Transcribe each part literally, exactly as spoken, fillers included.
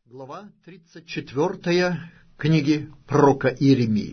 Глава тридцать четвёртая книги пророка Иеремии.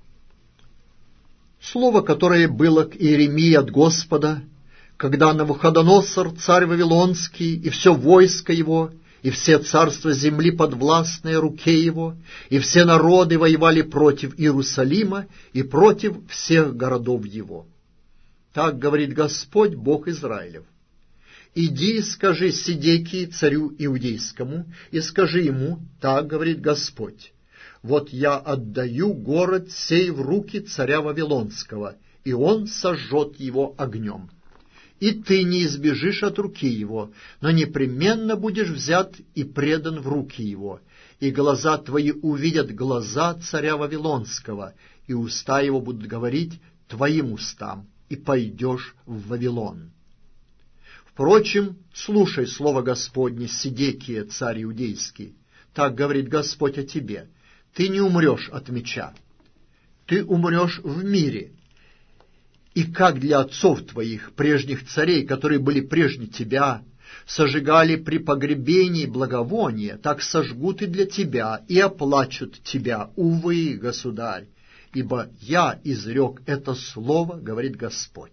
Слово, которое было к Иеремии от Господа, когда Навуходоносор, царь Вавилонский, и все войско его, и все царства земли подвластные руке его, и все народы воевали против Иерусалима и против всех городов его. Так говорит Господь, Бог Израилев. «Иди и скажи Седекии, царю иудейскому, и скажи ему, так говорит Господь, вот я отдаю город сей в руки царя Вавилонского, и он сожжет его огнем. И ты не избежишь от руки его, но непременно будешь взят и предан в руки его, и глаза твои увидят глаза царя Вавилонского, и уста его будут говорить твоим устам, и пойдешь в Вавилон». Впрочем, слушай слово Господне, Седекия, царь иудейский. Так говорит Господь о тебе. Ты не умрешь от меча. Ты умрешь в мире. И как для отцов твоих, прежних царей, которые были прежде тебя, сожигали при погребении благовония, так сожгут и для тебя, и оплачут тебя, увы, государь, ибо я изрек это слово, говорит Господь.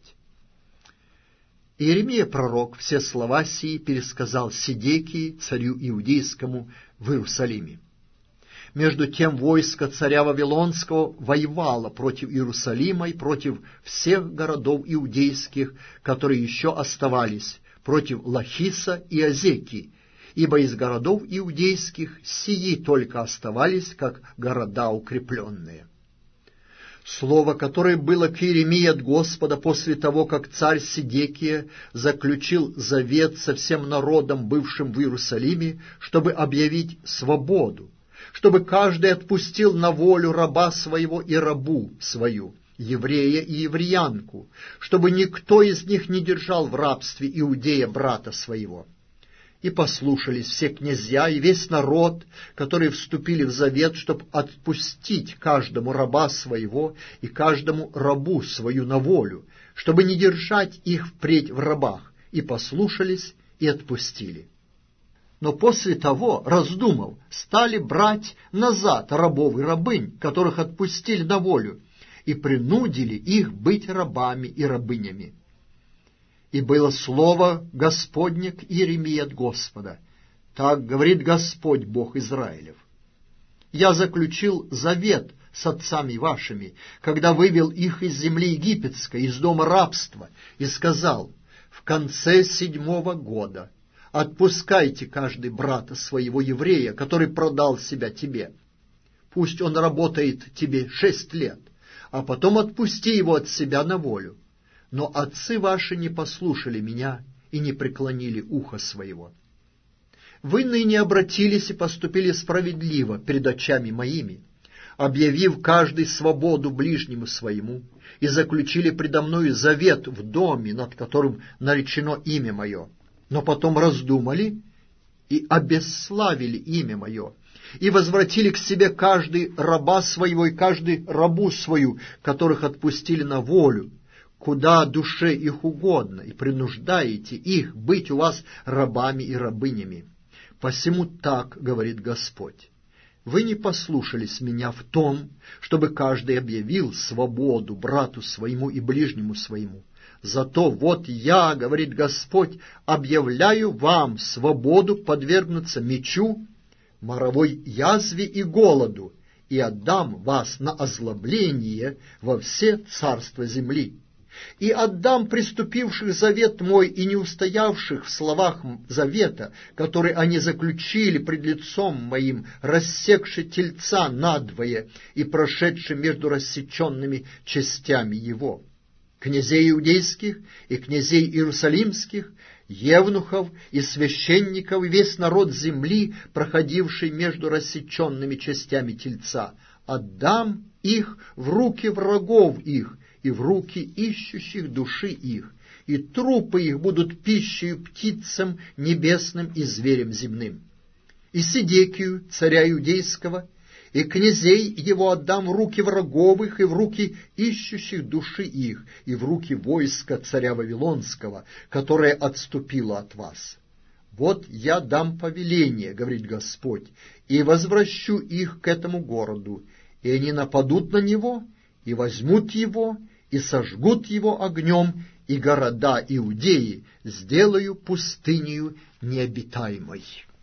Иеремия пророк все слова сии пересказал Седекии, царю иудейскому, в Иерусалиме. Между тем войско царя Вавилонского воевало против Иерусалима и против всех городов иудейских, которые еще оставались, против Лахиса и Азеки, ибо из городов иудейских сии только оставались, как города укрепленные. Слово, которое было к Иеремии от Господа после того, как царь Седекия заключил завет со всем народом, бывшим в Иерусалиме, чтобы объявить свободу, чтобы каждый отпустил на волю раба своего и рабу свою, еврея и евреянку, чтобы никто из них не держал в рабстве иудея брата своего. И послушались все князья и весь народ, которые вступили в завет, чтобы отпустить каждому раба своего и каждому рабу свою на волю, чтобы не держать их впредь в рабах, и послушались и отпустили. Но после того, раздумав, стали брать назад рабов и рабынь, которых отпустили на волю, и принудили их быть рабами и рабынями. И было слово Господне к Иеремии от Господа. Так говорит Господь, Бог Израилев. Я заключил завет с отцами вашими, когда вывел их из земли египетской, из дома рабства, и сказал: в конце седьмого года отпускайте каждый брата своего еврея, который продал себя тебе. Пусть он работает тебе шесть лет, а потом отпусти его от себя на волю. Но отцы ваши не послушали меня и не преклонили ухо своего. Вы ныне обратились и поступили справедливо перед очами моими, объявив каждый свободу ближнему своему, и заключили предо мною завет в доме, над которым наречено имя мое. Но потом раздумали и обесславили имя мое, и возвратили к себе каждый раба своего и каждый рабу свою, которых отпустили на волю, куда душе их угодно, и принуждаете их быть у вас рабами и рабынями. Посему так говорит Господь: вы не послушались меня в том, чтобы каждый объявил свободу брату своему и ближнему своему. Зато вот я, говорит Господь, объявляю вам свободу подвергнуться мечу, моровой язве и голоду, и отдам вас на озлобление во все царства земли. И отдам приступивших завет мой и не устоявших в словах завета, который они заключили пред лицом моим, рассекши тельца надвое и прошедши между рассеченными частями его, князей иудейских и князей иерусалимских, евнухов и священников, и весь народ земли, проходивший между рассеченными частями тельца, отдам их в руки врагов их, и в руки ищущих души их, и трупы их будут пищей птицам небесным и зверям земным. И Седекию, царя иудейского, и князей его отдам в руки врагов их, и в руки ищущих души их, и в руки войска царя Вавилонского, которое отступило от вас. Вот я дам повеление, говорит Господь, и возвращу их к этому городу, и они нападут на него, и возьмут его, и сожгут его огнем, и города Иудеи сделаю пустынею необитаемой».